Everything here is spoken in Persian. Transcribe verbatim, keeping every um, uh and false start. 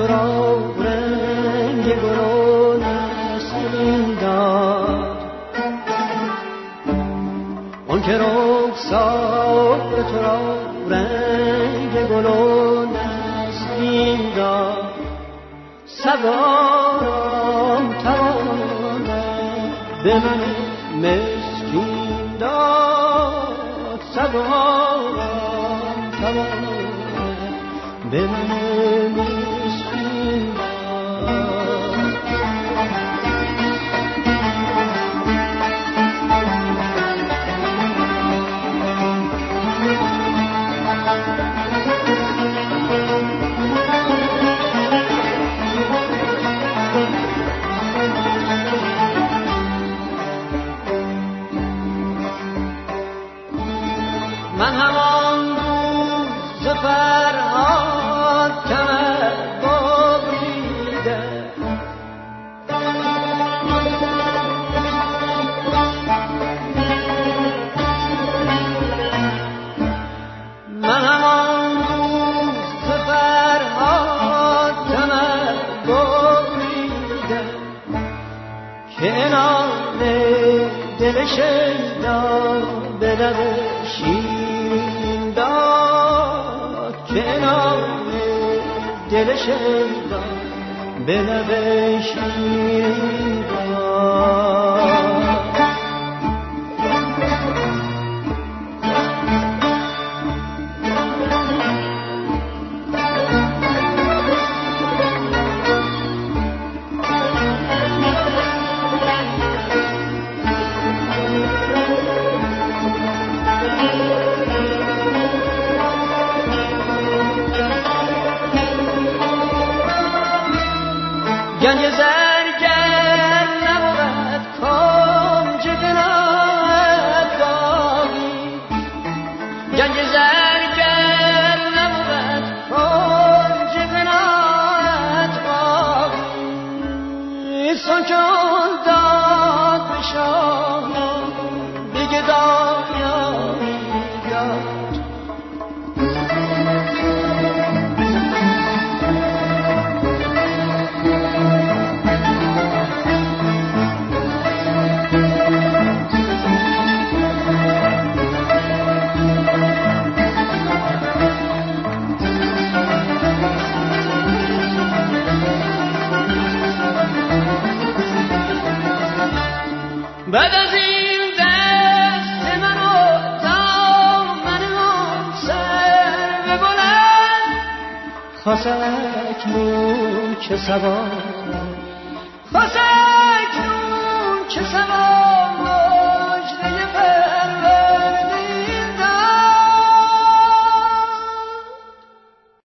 تو را رنگ گلو نسیم داد، اون که رخسار تو را رنگ گلو نسیم داد. سوارم توانم به من مسکین داد، سوارم توانم به من مسکین داد. من همان روز فرهاد کمر ببریده، من همان روز فرهاد کمر ببریده که انان دل شیدا به لب شیرین داد، که نام دل شیدا به لب شیرین داد. گنج زرگر نبود کنج قناعت باقی، گنج زرگر نبود کنج قناعت باقی. سان چون داد به شاه دیگه دایایی داد، بعد از این دست منو دامن من سر به بلند، خواست اکنون که سوارم، خواست اکنون که سوارم